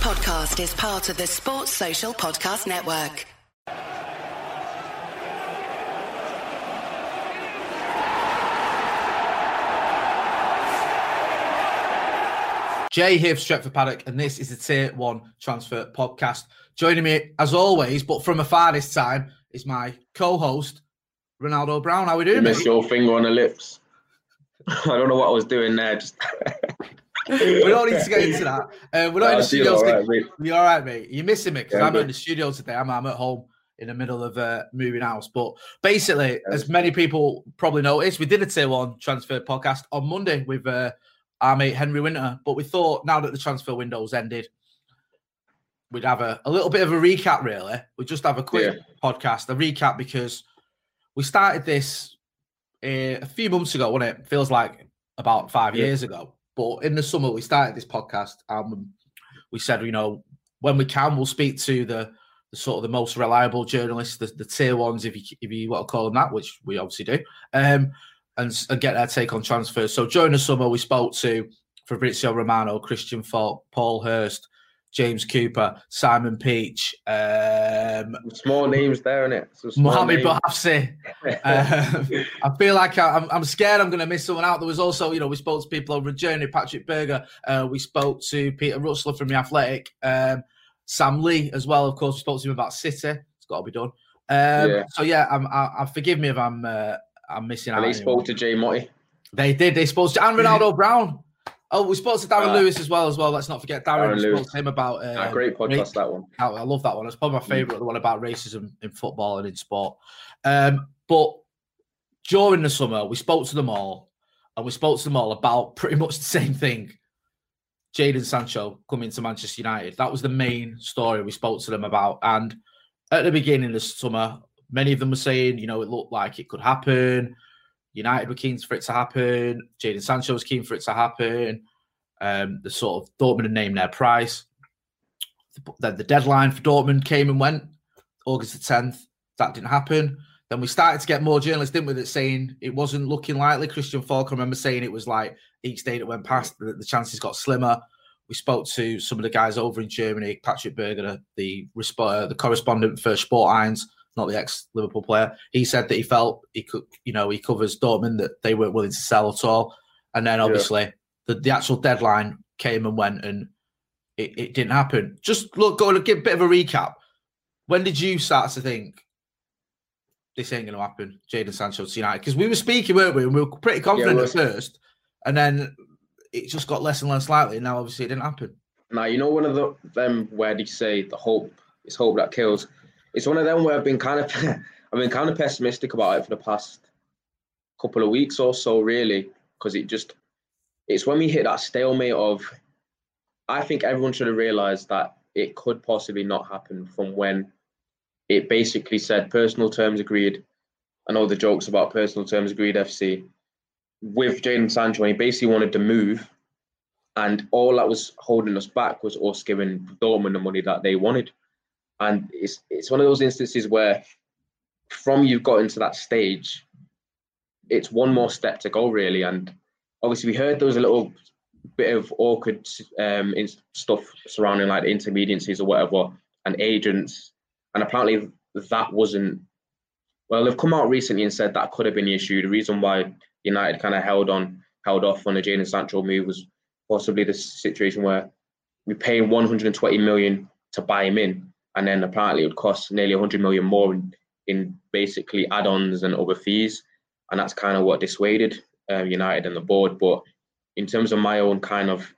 podcast is part of the Sports Social Podcast Network. Jay here for Stretford Paddock, and this is the Tier 1 Transfer Podcast. Joining me, as always, but from afar this time, is my co-host, Ronaldo Brown. How are we doing, You missed your finger on the lips. I don't know what I was doing there. We don't need to get into that. We're not in the studio. You're all right, mate. You're missing me because I'm in the studio today. I'm at home in the middle of moving house. But basically, as many people probably noticed, we did a Tier 1 Transfer Podcast on Monday with our mate Henry Winter. But we thought now that the transfer window's ended, we'd have a little bit of a recap, really. We'd just have a quick podcast, a recap, because we started this a few months ago, wasn't it? Feels like about 5 years ago. But in the summer, we started this podcast. We said, when we can, we'll speak to the sort of the most reliable journalists, the tier ones, if you want to call them that, which we obviously do, and get their take on transfers. So during the summer, we spoke to Fabrizio Romano, Christian Falk, Paul Hurst, James Cooper, Simon Peach. Small names there, innit? Mohamed Bouhafsi. I feel like I'm scared I'm going to miss someone out. There was also, we spoke to people over at Journey, Patrick Berger. We spoke to Peter Rutzler from The Athletic. Sam Lee as well, of course. We spoke to him about City. It's got to be done. So, forgive me if I'm missing out. And they spoke to Jay Motti. They did. They spoke to and Ronaldo Brown. Oh, we spoke to Darren Lewis as well. Let's not forget Darren. We spoke to him about... great podcast, that one. I love that one. It's probably my favourite, the one about racism in football and in sport. But during the summer, we spoke to them all, and we spoke to them all about pretty much the same thing. Jadon Sancho coming to Manchester United. That was the main story we spoke to them about. And at the beginning of the summer, many of them were saying, it looked like it could happen. United were keen for it to happen. Jadon Sancho was keen for it to happen. The sort of Dortmund had named their price. Then the deadline for Dortmund came and went, August the 10th. That didn't happen. Then we started to get more journalists, didn't we, that saying it wasn't looking likely. Christian Falk, I remember saying it was like each day that went past, the chances got slimmer. We spoke to some of the guys over in Germany, Patrick Berger, the correspondent for Sport 1, not the ex-Liverpool player. He said that he felt he could, he covers Dortmund, that they weren't willing to sell at all. And then obviously the actual deadline came and went, and it didn't happen. Just go and give a bit of a recap. When did you start to think this ain't going to happen, Jadon Sancho to United? Because we were speaking, weren't we? And we were pretty confident at first, and then it just got less and less likely. And now obviously it didn't happen. Now, one of them where they say the hope is hope that kills. It's one of them where I've been kind of pessimistic about it for the past couple of weeks or so, really, because it's when we hit that stalemate of, I think everyone should have realised that it could possibly not happen from when it basically said personal terms agreed. I know the jokes about personal terms agreed FC with Jadon Sancho, and he basically wanted to move, and all that was holding us back was us giving Dortmund the money that they wanted. And it's one of those instances where from you've got into that stage, it's one more step to go, really. And obviously we heard there was a little bit of awkward stuff surrounding like the intermediacies or whatever and agents. And apparently that wasn't... Well, they've come out recently and said that could have been the issue. The reason why United kind of held off on the Jadon Sancho move was possibly the situation where we paid 120 million to buy him in. And then apparently it would cost nearly 100 million more in basically add-ons and other fees. And that's kind of what dissuaded United and the board. But in terms of my own kind of,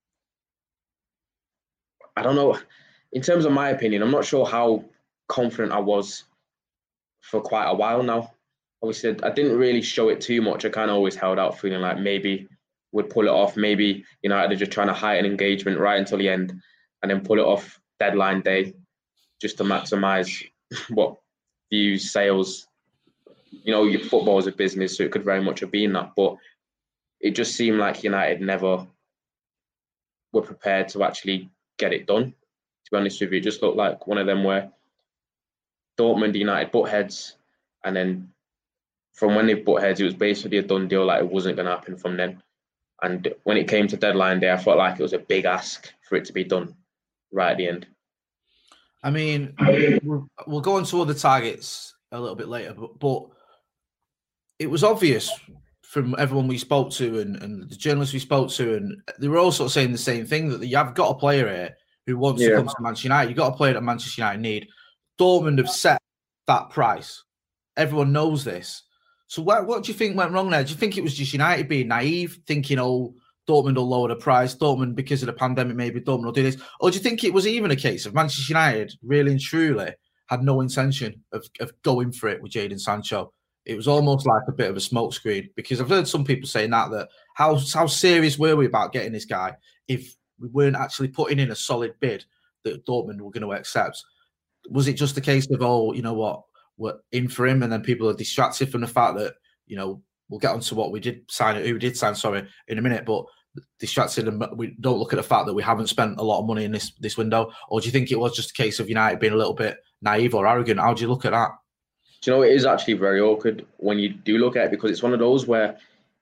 I don't know, in terms of my opinion, I'm not sure how confident I was for quite a while now. Obviously, I didn't really show it too much. I kind of always held out feeling like maybe would pull it off. Maybe United are just trying to heighten engagement right until the end and then pull it off deadline day, just to maximise what views, sales. Your football is a business, so it could very much have been that. But it just seemed like United never were prepared to actually get it done. To be honest with you, it just looked like one of them where Dortmund, United butt heads, and then from when they butt heads, it was basically a done deal, like it wasn't going to happen from then. And when it came to deadline day, I felt like it was a big ask for it to be done right at the end. I mean, we'll go on to other targets a little bit later, but it was obvious from everyone we spoke to and the journalists we spoke to, and they were all sort of saying the same thing, that you have got a player here who wants to come to Manchester United. You've got a player that Manchester United need. Dortmund have set that price. Everyone knows this. So what do you think went wrong there? Do you think it was just United being naive, thinking, oh, Dortmund will lower the price, Dortmund, because of the pandemic, maybe Dortmund will do this? Or do you think it was even a case of Manchester United really and truly had no intention of going for it with Jadon Sancho? It was almost like a bit of a smokescreen, because I've heard some people saying that how serious were we about getting this guy if we weren't actually putting in a solid bid that Dortmund were going to accept? Was it just a case of, oh, you know what, we're in for him, and then people are distracted from the fact that, you know, we'll get onto what we did sign, in a minute, but distracted and we don't look at the fact that we haven't spent a lot of money in this window? Or do you think it was just a case of United being a little bit naive or arrogant? How do you look at that? Do you know, it is actually very awkward when you do look at it, because it's one of those where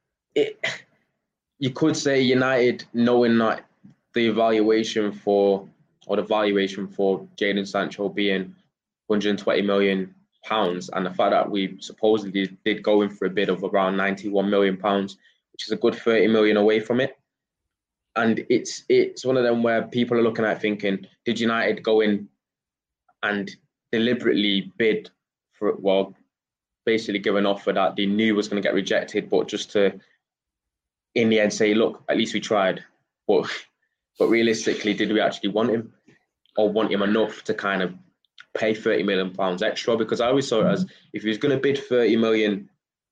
you could say United, knowing that the valuation for Jadon Sancho being £120 million, and the fact that we supposedly did go in for a bid of around £91 million, which is a good 30 million away from it. And it's one of them where people are looking at thinking, did United go in and deliberately bid for, well, basically give an offer that they knew was going to get rejected, but just to, in the end, say, look, at least we tried. But realistically, did we actually want him, or want him enough to kind of pay £30 million extra? Because I always saw it as, if he was going to bid £30 million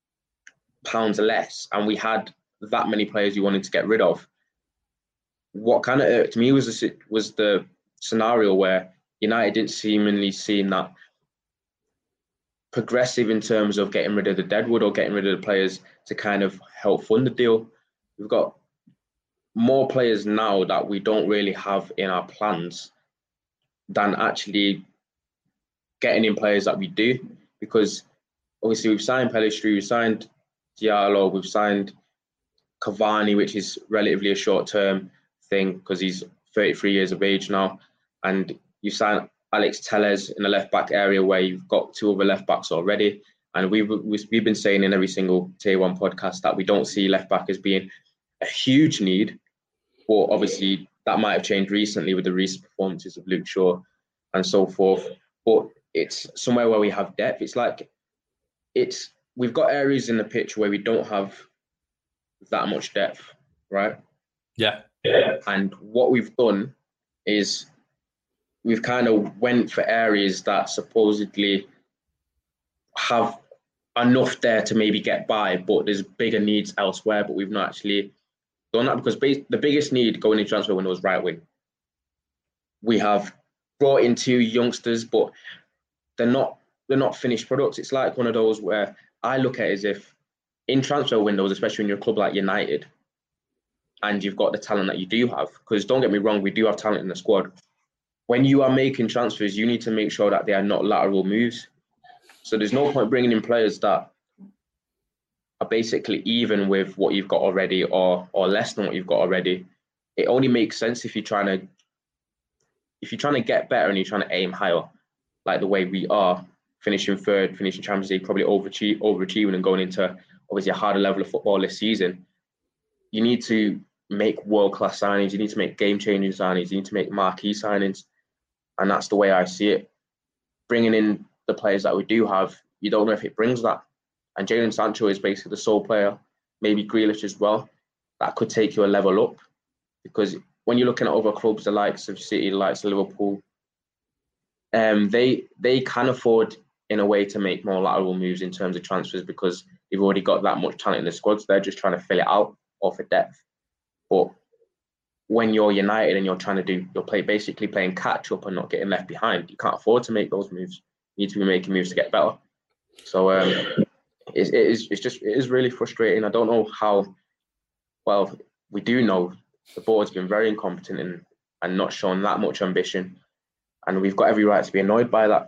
less and we had that many players you wanted to get rid of, what kind of irked me was the scenario where United didn't seemingly seem that progressive in terms of getting rid of the deadwood or getting rid of the players to kind of help fund the deal. We've got more players now that we don't really have in our plans than actually getting in players that we do, because obviously we've signed Pellistri, we've signed Diallo, we've signed Cavani, which is relatively a short-term thing because he's 33 years of age now, and you signed Alex Telles in the left-back area where you've got two other left-backs already. And we've been saying in every single Tier 1 podcast that we don't see left-back as being a huge need, but obviously that might have changed recently with the recent performances of Luke Shaw and so forth. But it's somewhere where we have depth. We've got areas in the pitch where we don't have that much depth, right? Yeah. And what we've done is we've kind of went for areas that supposedly have enough there to maybe get by, but there's bigger needs elsewhere, but we've not actually done that, because the biggest need going into transfer window is right wing. We have brought in two youngsters, but they're not finished products. It's like one of those where I look at it as if in transfer windows, especially when you're a club like United, and you've got the talent that you do have, because don't get me wrong, we do have talent in the squad. When you are making transfers, you need to make sure that they are not lateral moves. So there's no point bringing in players that are basically even with what you've got already or less than what you've got already. It only makes sense if you're trying to get better and you're trying to aim higher, like the way we are, finishing third, finishing Champions League, probably overachieving and going into obviously a harder level of football this season. You need to make world-class signings. You need to make game-changing signings. You need to make marquee signings. And that's the way I see it. Bringing in the players that we do have, you don't know if it brings that. And Jadon Sancho is basically the sole player, maybe Grealish as well, that could take you a level up. Because when you're looking at other clubs, the likes of City, the likes of Liverpool, they can afford, in a way, to make more lateral moves in terms of transfers because they've already got that much talent in the squad. So they're just trying to fill it out or for depth. But when you're United and you're basically playing catch up and not getting left behind, you can't afford to make those moves. You need to be making moves to get better. So it is really frustrating. I don't know how. Well, we do know the board's been very incompetent and not shown that much ambition, and we've got every right to be annoyed by that.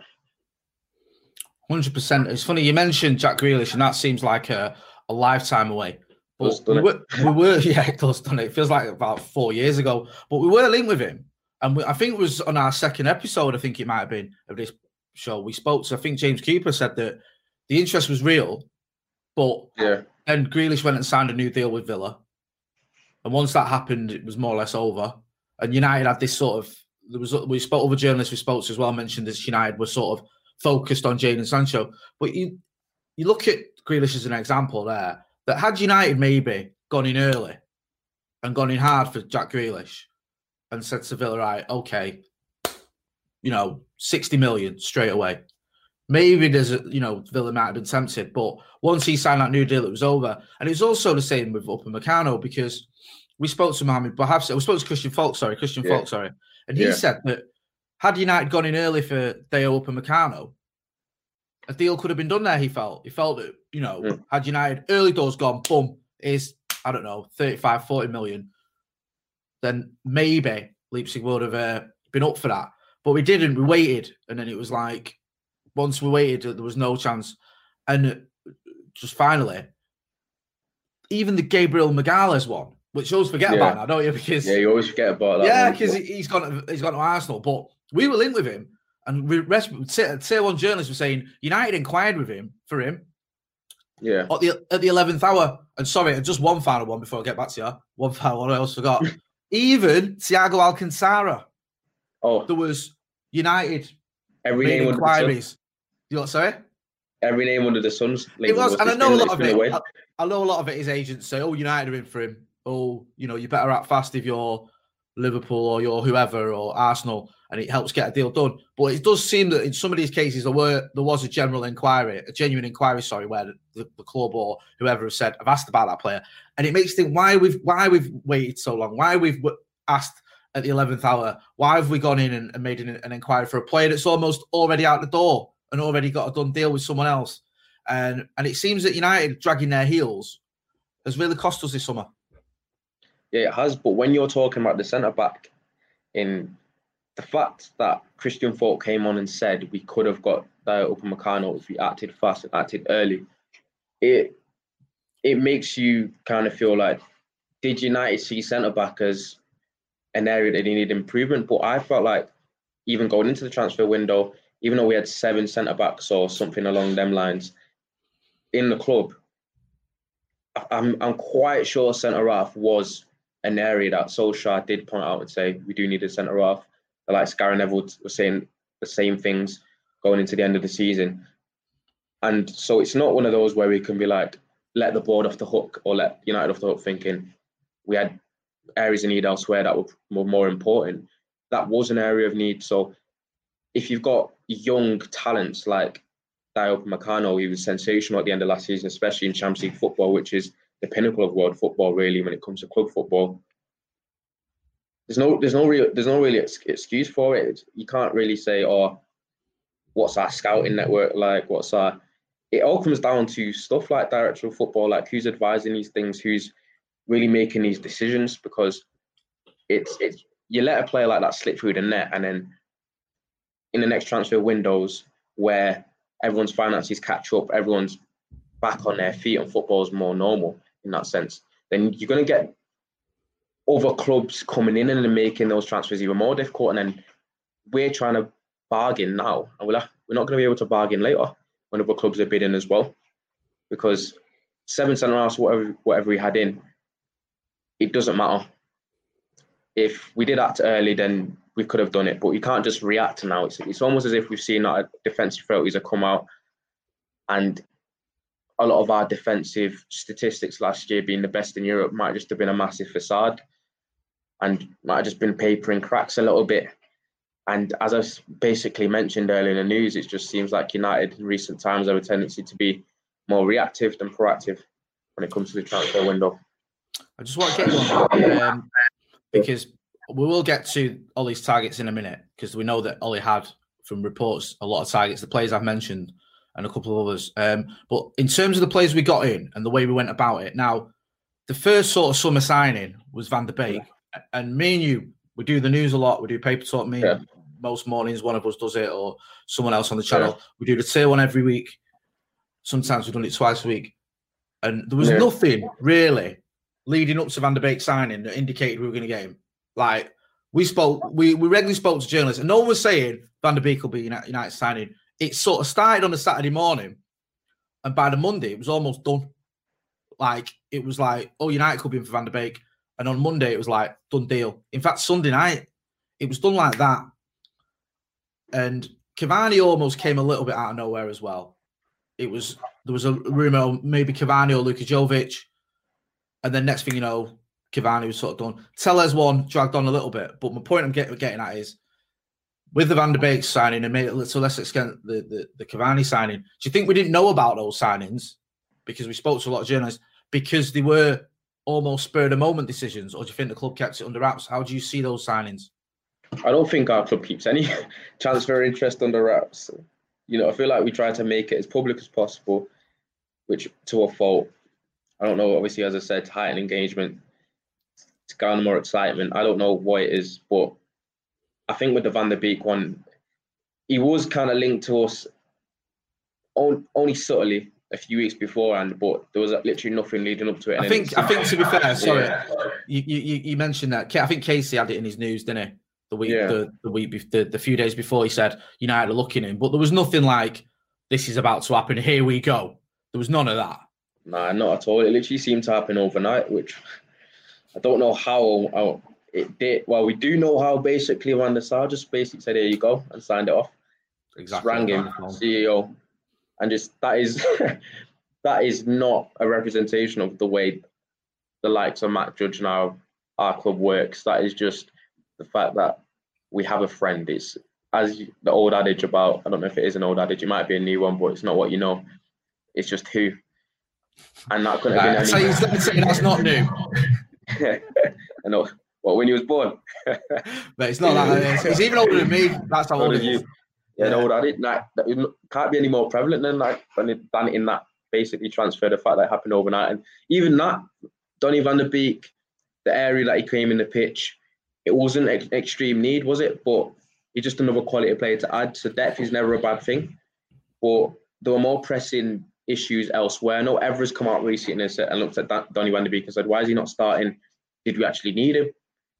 100%. It's funny you mentioned Jack Grealish, and that seems like a lifetime away. But we were, yeah, it does, doesn't it? It feels like about 4 years ago. But we were linked with him. And I think it was on our second episode, I think it might have been, of this show, we spoke to, I think James Cooper said that the interest was real, but then Grealish went and signed a new deal with Villa. And once that happened, it was more or less over. And United had this sort of, we spoke, other journalists we spoke to as well mentioned this, United were sort of focused on Jadon Sancho. But you look at Grealish as an example there, that had United maybe gone in early and gone in hard for Jack Grealish and said to Villa, right, okay, 60 million straight away. Maybe Villa might have been tempted, but once he signed that new deal, it was over. And it's also the same with Upamecano, because we spoke to Mohamed Bouhaf, we spoke to Christian Falk, and he said that had United gone in early for Dayot Upamecano, a deal could have been done there, he felt. He felt that, had United early doors gone, boom, is, 35, 40 million, then maybe Leipzig would have been up for that. But we didn't. We waited. And then it was like, once we waited, there was no chance. And just finally, even the Gabriel Magalhaes one, which you always forget about now, don't you? Because you always forget about that. Yeah, because he's gone to Arsenal. But we were linked with him. And Tier 1 journalists were saying United inquired for him. Yeah. At the 11th hour. And sorry, just one final one before I get back to you. One final one I almost forgot. Even Thiago Alcantara. Oh. There was United every name inquiries. You know what, sorry? Every name under the sun's. It was, and I know a lot of it. I know a lot of it is agents say, "Oh, United are in for him. Oh, you better act fast if you're Liverpool or you're whoever or Arsenal," and it helps get a deal done. But it does seem that in some of these cases there was a genuine inquiry, where the club or whoever has said, "I've asked about that player," and it makes you think why we've waited so long, why we've asked at the 11th hour, why have we gone in and made an inquiry for a player that's almost already out the door and already got a done deal with someone else, and it seems that United dragging their heels has really cost us this summer. Yeah, it has. But when you're talking about the centre back, in the fact that Christian Falk came on and said we could have got Dayot Upamecano if we acted fast and acted early, it makes you kind of feel like, did United see centre back as an area that they needed improvement? But I felt like even going into the transfer window, even though we had 7 centre backs or something along them lines in the club, I'm quite sure centre half was an area that Solskjaer did point out and say we do need a centre half. Like Gary Neville was saying the same things going into the end of the season, and so it's not one of those where we can be like, let the board off the hook or let United off the hook thinking we had areas of need elsewhere that were more important. That was an area of need. So if you've got young talents like Dayot Upamecano, he was sensational at the end of last season, especially in Champions League football, which is the pinnacle of world football, really, when it comes to club football. There's no real excuse for it. You can't really say, oh, what's our scouting network like? It all comes down to stuff like director of football, like who's advising these things, who's really making these decisions, because it's you let a player like that slip through the net, and then in the next transfer windows where everyone's finances catch up, everyone's back on their feet and football's more normal in that sense, then you're going to get other clubs coming in and making those transfers even more difficult. And then we're trying to bargain now, and we're not going to be able to bargain later when other clubs are bidding as well, because 7 centre halves, whatever we had in, it doesn't matter. If we did act early, then we could have done it, but you can't just react now. It's almost as if we've seen that defensive frailties have come out, and a lot of our defensive statistics last year being the best in Europe might just have been a massive facade and might have just been papering cracks a little bit. And as I basically mentioned earlier in the news, it just seems like United in recent times have a tendency to be more reactive than proactive when it comes to the transfer window. I just want to get you on that, because we will get to Ollie's targets in a minute, because we know that Ollie had, from reports, a lot of targets, the players I've mentioned and a couple of others. But in terms of the players we got in and the way we went about it, now, the first sort of summer signing was Van der Beek. Yeah. And me and you, we do the news a lot. We do Paper Talk. Most mornings, one of us does it, or someone else on the channel. Yeah. We do the Tier 1 every week. Sometimes we've done it twice a week. And there was nothing, really, leading up to Van der Beek signing that indicated we were going to get him. Like, we regularly spoke to journalists, and no one was saying Van der Beek will be United signing. It sort of started on a Saturday morning, and by the Monday, it was almost done. Like, it was like, oh, United could be in for Van der Beek. And on Monday, it was like, done deal. In fact, Sunday night, it was done like that. And Cavani almost came a little bit out of nowhere as well. There was a rumour maybe Cavani or Luka Jovic. And then next thing you know, Cavani was sort of done. Tellez one dragged on a little bit. But my point I'm getting at is, with the Van der Beek signing and maybe to a lesser extent the Cavani signing, do you think we didn't know about those signings because we spoke to a lot of journalists because they were almost spur of the moment decisions, or do you think the club kept it under wraps? How do you see those signings? I don't think our club keeps any transfer interest under wraps. You know, I feel like we try to make it as public as possible, which to a fault. I don't know, obviously, as I said, to heighten engagement, to garner more excitement. I don't know what it is, but I think with the Van der Beek one, he was kind of linked to us only subtly a few weeks beforehand, but there was literally nothing leading up to it. I think to be fair, sorry, you mentioned that. I think Casey had it in his news, didn't he? The few days before, he said United are looking in, but there was nothing like this is about to happen. Here we go. There was none of that. Nah, not at all. It literally seemed to happen overnight, which I don't know how it did. Well, we do know how basically Van der Sar just basically said, here you go, and signed it off. Exactly. Just rang him, CEO, and just that is not a representation of the way the likes of Matt Judge and our club works. That is just the fact that we have a friend. It's as the old adage about, I don't know if it is an old adage, it might be a new one, but it's not what you know. It's just who. And that couldn't have been any... So that's not new. I know. Well, when he was born. But it's not that. He's even older than me. That's how old he is. Yeah, the old adage. That can't be any more prevalent than in that basically transfer, the fact that it happened overnight. And even that, Donny van der Beek, the area that he came in the pitch, it wasn't extreme need, was it? But he's just another quality player to add. So depth is never a bad thing. But there were more pressing issues elsewhere. I know Evra's come out recently and looked at Donny van der Beek and said, why is he not starting? Did we actually need him?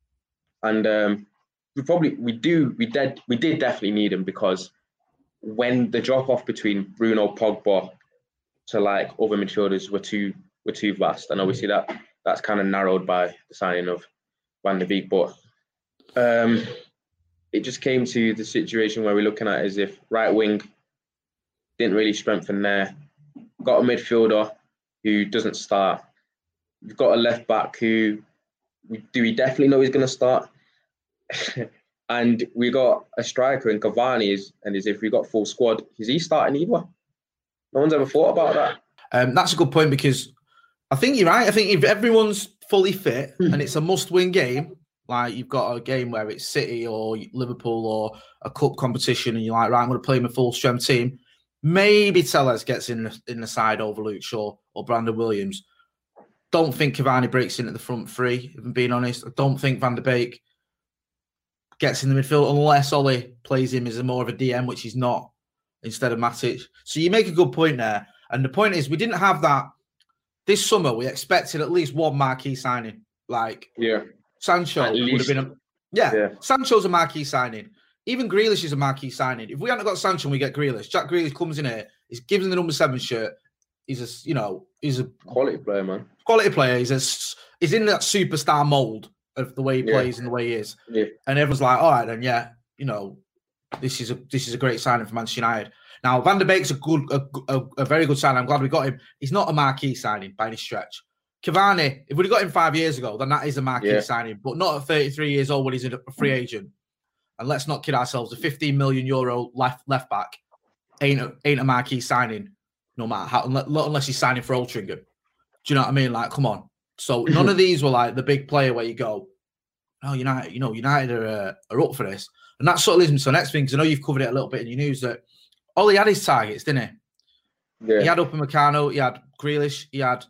And we did definitely need him, because when the drop off between Bruno, Pogba to like other midfielders were too vast, and obviously that's kind of narrowed by the signing of Van der Beek. But it just came to the situation where we're looking at as if right wing didn't really strengthen there. Got a midfielder who doesn't start. We've got a left back who we definitely know he's going to start. And we got a striker in Cavani, and as if we got full squad, is he starting either? No one's ever thought about that. That's a good point, because I think you're right. I think if everyone's fully fit and it's a must-win game, like you've got a game where it's City or Liverpool or a cup competition, and you're like, right, I'm going to play my full-strength team. Maybe Tellez gets in the side over Luke Shaw or Brandon Williams. Don't think Cavani breaks in at the front three, if I'm being honest. I don't think Van der Beek gets in the midfield unless Ollie plays him as more of a DM, which he's not, instead of Matic. So you make a good point there. And the point is, we didn't have that. This summer, we expected at least one marquee signing. Like, Sancho would have been Sancho's a marquee signing. Even Grealish is a marquee signing. If we hadn't got Sancho and we get Grealish, Jack Grealish comes in here, he gives him the number 7 shirt. He's a quality player, man. Quality player. He's in that superstar mold of the way he plays and the way he is. Yeah. And everyone's like, all right, then, this is a great signing for Manchester United. Now, Van der Beek's a very good signing. I'm glad we got him. He's not a marquee signing by any stretch. Cavani, if we'd have got him 5 years ago, then that is a marquee signing, but not at 33 years old when he's a free agent. And let's not kid ourselves, a 15 million euro left back ain't a marquee signing, no matter how, unless he's signing for Altrincham. Do you know what I mean? Like, come on. So none of these were like the big player where you go, oh, United are up for this. And that sort of leads me to the next thing, because I know you've covered it a little bit in your news, that Ollie had his targets, didn't he? Yeah. He had Upamecano, he had Grealish, he had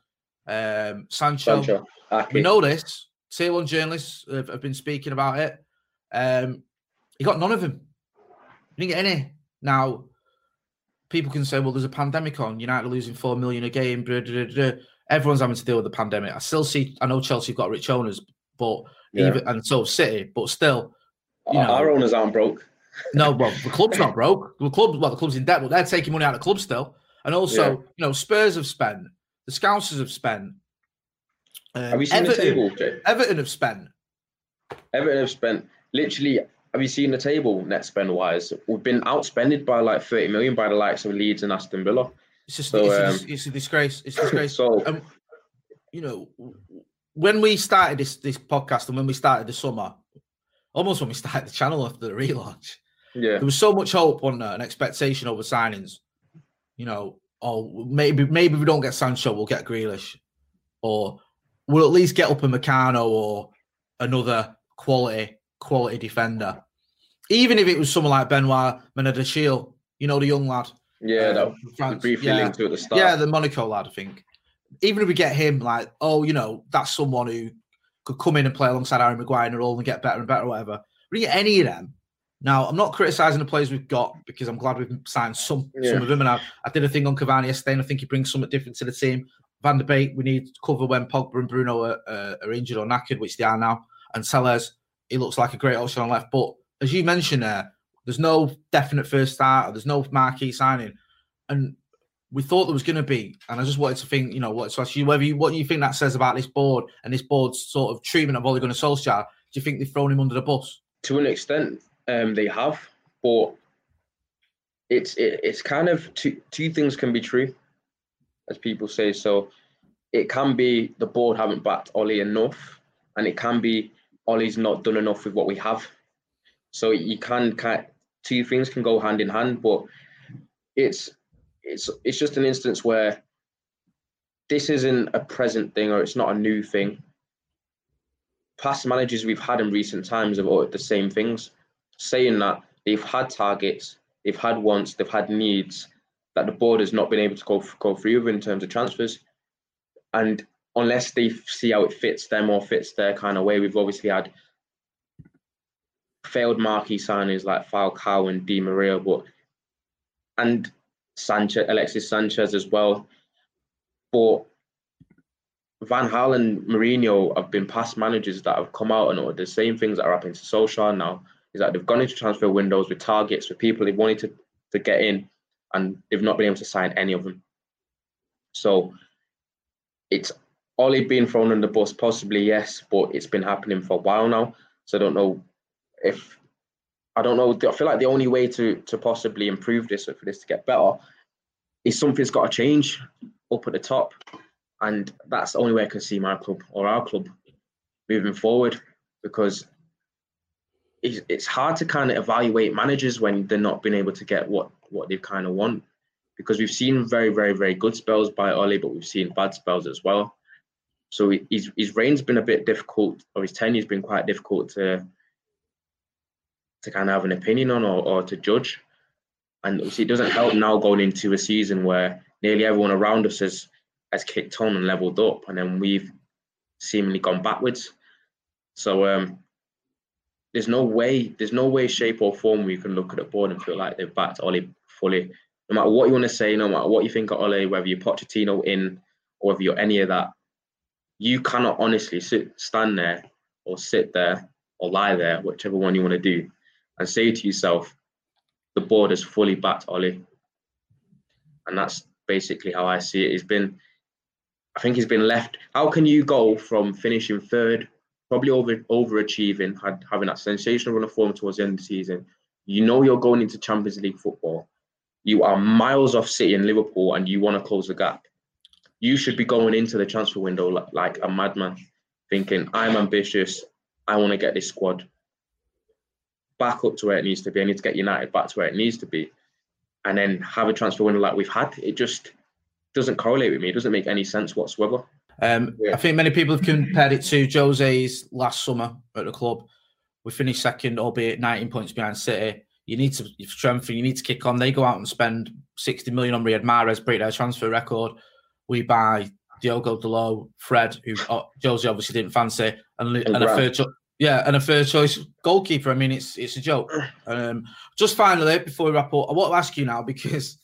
Sancho. We know this. Tier 1 journalists have been speaking about it. He got none of them. He didn't get any. Now, people can say, well, there's a pandemic on. United are losing 4 million a game. Blah, blah, blah, blah. Everyone's having to deal with the pandemic. I know Chelsea have got rich owners, but and so City, but still, Our owners aren't broke. No, well, the club's not broke. The club's in debt, but they're taking money out of the club still. And also, Spurs have spent. The Scousers have spent. Have you seen the table, Jay? Everton have spent. Literally, have you seen the table net spend wise? We've been outspended by like 30 million by the likes of Leeds and Aston Villa. It's just it's a disgrace. It's a disgrace. So, when we started this podcast and when we started the summer, almost when we started the channel after the relaunch, there was so much hope on an expectation over signings. Maybe if we don't get Sancho, we'll get Grealish, or we'll at least get up a Meccano or another quality defender. Even if it was someone like Benoit Menadachil, the young lad. Yeah, that briefly linked to at the start. Yeah, the Monaco lad, I think. Even if we get him, that's someone who could come in and play alongside Harry Maguire in a role and get better and better, or whatever. We didn't get any of them. Now, I'm not criticising the players we've got because I'm glad we've signed some of them. And I did a thing on Cavani yesterday, and I think he brings something different to the team. Van der Beek, we need to cover when Pogba and Bruno are injured or knackered, which they are now. And Telles, he looks like a great option on left. But as you mentioned there's no definite first starter. There's no marquee signing. And we thought there was going to be. And I just wanted to think, wanted to ask you what you think that says about this board and this board's sort of treatment of Ole Gunnar Solskjaer. Do you think they've thrown him under the bus? To an extent, they have. But it's kind of two things can be true, as people say. So it can be the board haven't backed Ole enough, and it can be Ole's not done enough with what we have. So you two things can go hand in hand, but it's just an instance where this isn't a present thing or it's not a new thing. Past managers we've had in recent times have ordered the same things, saying that they've had targets, they've had wants, they've had needs that the board has not been able to go through with in terms of transfers. And unless they see how it fits them or fits their kind of way, we've obviously had failed marquee signings like Falcao and Di Maria, and Alexis Sanchez as well. But Van Gaal and Mourinho have been past managers that have come out and ordered the same things that are happening to Solskjaer now. Is that they've gone into transfer windows with targets for people they wanted to get in, and they've not been able to sign any of them. So it's Ole being thrown under the bus, possibly, yes, but it's been happening for a while now. So I don't know. I feel like the only way to possibly improve this or for this to get better is something's got to change up at the top. And that's the only way I can see my club or our club moving forward, because it's hard to kind of evaluate managers when they're not being able to get what they kind of want, because we've seen very, very, very good spells by Ole, but we've seen bad spells as well. So his reign's been a bit difficult, or his tenure's been quite difficult to kind of have an opinion on or to judge. And obviously it doesn't help now going into a season where nearly everyone around us has kicked on and leveled up, and then we've seemingly gone backwards. So there's no way, shape or form where you can look at the board and feel like they've backed Ole fully. No matter what you want to say, no matter what you think of Ole, whether you're Pochettino in or whether you're any of that, you cannot honestly stand there or sit there or lie there, whichever one you want to do, and say to yourself, the board has fully backed Ole. And that's basically how I see it. I think he's been left. How can you go from finishing third, probably overachieving, having that sensational run of form towards the end of the season? You know you're going into Champions League football. You are miles off City and Liverpool, and you want to close the gap. You should be going into the transfer window like a madman, thinking, I'm ambitious, I want to get this squad back up to where it needs to be. I need to get United back to where it needs to be. And then have a transfer window like we've had. It just doesn't correlate with me. It doesn't make any sense whatsoever. I think many people have compared it to Jose's last summer at the club. We finished second, albeit 19 points behind City. You need to strengthen, you need to kick on. They go out and spend 60 million on Riyad Mahrez, break their transfer record. We buy Diogo Dalot, Fred, who Jose obviously didn't fancy, and a third choice goalkeeper. I mean, it's a joke. Just finally, before we wrap up, I want to ask you now, because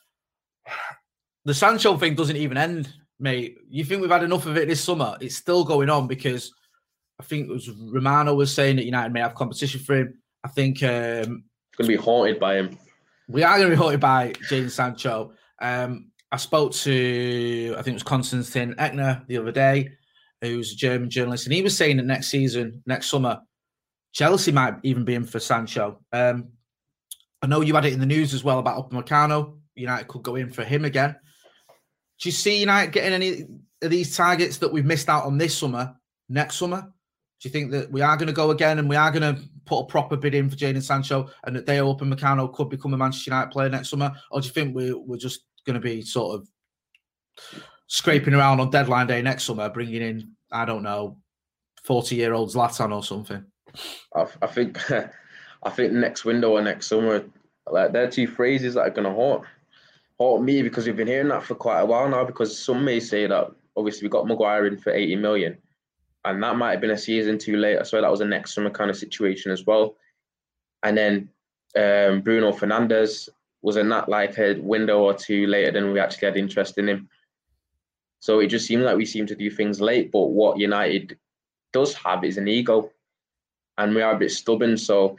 the Sancho thing doesn't even end, mate. You think we've had enough of it this summer? It's still going on, because I think it was Romano was saying that United may have competition for him. I think going to be haunted by him. We are going to be haunted by Jadon Sancho. I spoke to, I think it was Konstantin Eckner the other day, who's a German journalist, and he was saying that next summer, Chelsea might even be in for Sancho. I know you had it in the news as well about Upamecano. United could go in for him again. Do you see United getting any of these targets that we've missed out on this summer, next summer? Do you think that we are going to go again and we are going to put a proper bid in for Jadon Sancho and that Dayot Upamecano could become a Manchester United player next summer? Or do you think we're just going to be sort of scraping around on deadline day next summer, bringing in, I don't know, 40-year-old Zlatan or something? I think next window or next summer, like, they're two phrases that are going to haunt me, because we've been hearing that for quite a while now, because some may say that obviously we got Maguire in for 80 million and that might have been a season too late. I swear that was a next summer kind of situation as well. And then Bruno Fernandes was in that like a window or two later than we actually had interest in him. So it just seemed like we seem to do things late, but what United does have is an ego, and we are a bit stubborn. So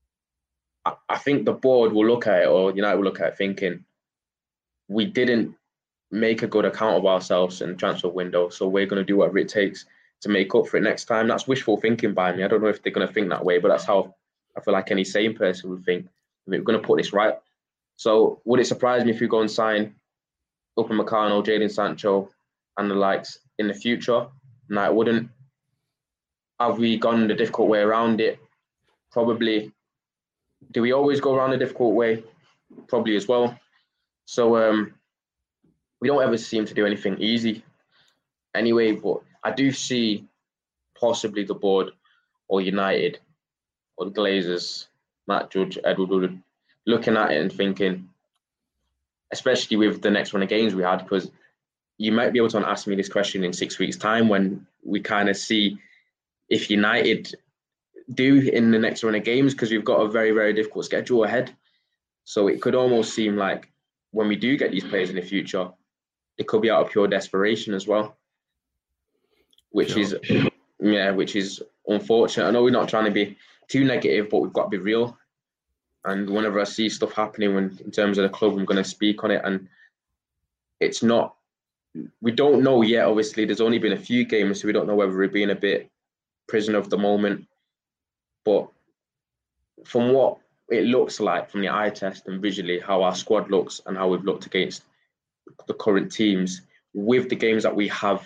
I think the board will look at it, or United will look at it thinking, we didn't make a good account of ourselves in the transfer window, so we're going to do whatever it takes to make up for it next time. That's wishful thinking by me. I don't know if they're going to think that way, but that's how I feel like any sane person would think. We're going to put this right. So would it surprise me if we go and sign Upamecano, Jadon Sancho, and the likes in the future? No, it wouldn't. Have we gone the difficult way around it? Probably. Do we always go around the difficult way? Probably as well. So we don't ever seem to do anything easy anyway, but I do see possibly the board or United or the Glazers, Matt Judge, Edward Woodward, looking at it and thinking, especially with the next run of games we had, because you might be able to ask me this question in 6 weeks' time when we kind of see if United do in the next run of games, because we've got a very, very difficult schedule ahead. So it could almost seem like when we do get these players in the future, it could be out of pure desperation as well, which is unfortunate. I know we're not trying to be too negative, but we've got to be real. And whenever I see stuff happening in terms of the club, I'm going to speak on it. And it's not, we don't know yet, obviously. There's only been a few games, so we don't know whether we're being a bit prisoner of the moment. But from what it looks like from the eye test and visually, how our squad looks and how we've looked against the current teams with the games that we have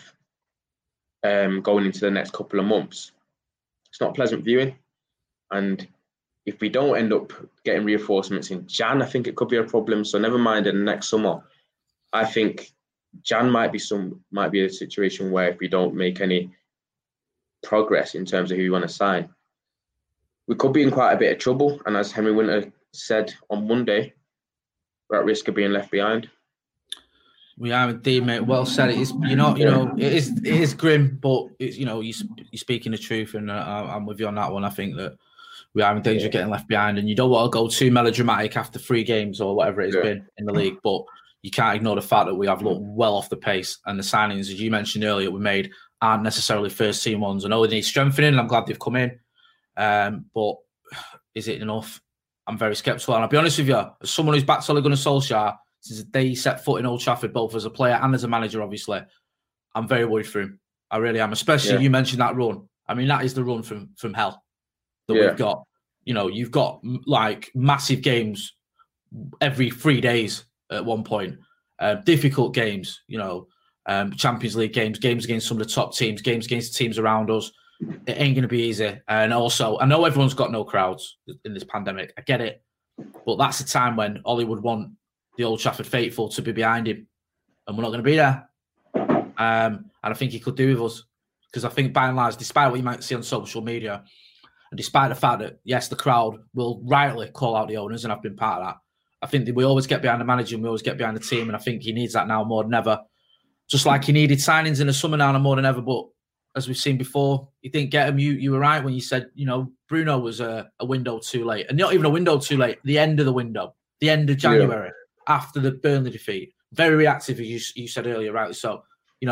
going into the next couple of months, it's not pleasant viewing. And if we don't end up getting reinforcements in Jan, I think it could be a problem. So never mind in the next summer. I think Jan might be a situation where if we don't make any progress in terms of who we want to sign, we could be in quite a bit of trouble. And as Henry Winter said on Monday, we're at risk of being left behind. We are indeed, mate. Well said. It is, it is grim, but it's, you're speaking the truth, and I'm with you on that one. I think that we are in danger of getting left behind, and you don't want to go too melodramatic after 3 games or whatever it's been in the league, but you can't ignore the fact that we have looked well off the pace, and the signings, as you mentioned earlier, we made aren't necessarily first team ones. I know they need strengthening, and I'm glad they've come in, but is it enough? I'm very sceptical, and I'll be honest with you, as someone who's backed Ole Gunnar Solskjaer since the day he set foot in Old Trafford, both as a player and as a manager, obviously, I'm very worried for him. I really am, especially you mentioned that run. I mean, that is the run from hell that we've got. You've got like massive games every 3 days at one point, difficult games, Champions League games against some of the top teams, games against the teams around us. It ain't going to be easy. And also, I know everyone's got no crowds in this pandemic. I get it. But that's the time when Ollie would want the Old Trafford faithful to be behind him. And we're not going to be there. And I think he could do with us. Because I think, by and large, despite what you might see on social media, and despite the fact that, yes, the crowd will rightly call out the owners, and I've been part of that, I think that we always get behind the manager and we always get behind the team. And I think he needs that now more than ever. Just like he needed signings in the summer now more than ever. But as we've seen before, you didn't get him. You were right when you said, Bruno was a window too late. And not even a window too late, the end of the window, the end of January, after the Burnley defeat. Very reactive, as you said earlier, right? So,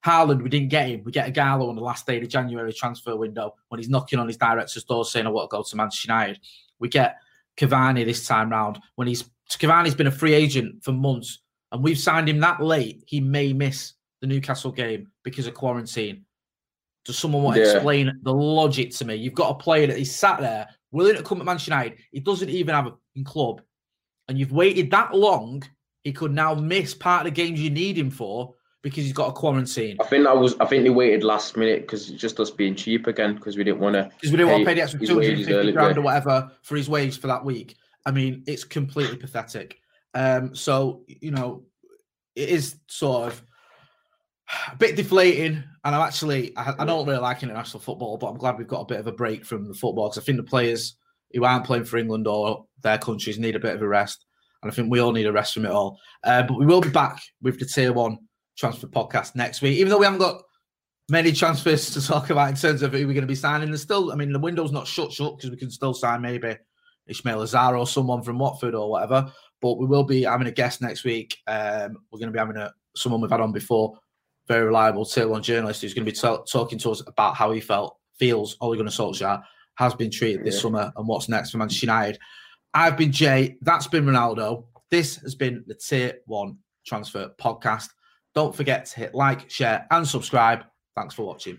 Haaland, we didn't get him. We get Ighalo on the last day of the January transfer window when he's knocking on his director's door saying, I want to go to Manchester United. We get Cavani this time round when Cavani's been a free agent for months and we've signed him that late, he may miss the Newcastle game because of quarantine. Does someone want to explain the logic to me? You've got a player that he's sat there willing to come to Manchester United. He doesn't even have a club. And you've waited that long, he could now miss part of the games you need him for because he's got a quarantine. I think they waited last minute because it's just us being cheap again because we didn't want to. Because we didn't want to pay the extra 250 grand or whatever for his wage for that week. I mean, it's completely pathetic. So, you know, it is sort of a bit deflating. And I don't really like international football, but I'm glad we've got a bit of a break from the football because I think the players who aren't playing for England or their countries need a bit of a rest. And I think we all need a rest from it all. But we will be back with the Tier 1 transfer podcast next week, even though we haven't got many transfers to talk about in terms of who we're going to be signing. There's still, I mean, the window's not shut because we can still sign maybe Ismail Azar or someone from Watford or whatever. But we will be having a guest next week. We're going to be having someone we've had on before, very reliable Tier 1 journalist who's going to be talking to us about how he feels Ole Gunnar Solskjaer has been treated this summer and what's next for Manchester United. I've been Jay. That's been Ronaldo. This has been the Tier 1 Transfer Podcast. Don't forget to hit like, share, and subscribe. Thanks for watching.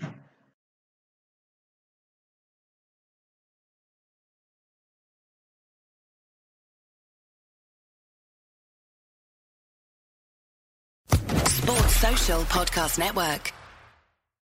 Sports Social Podcast Network.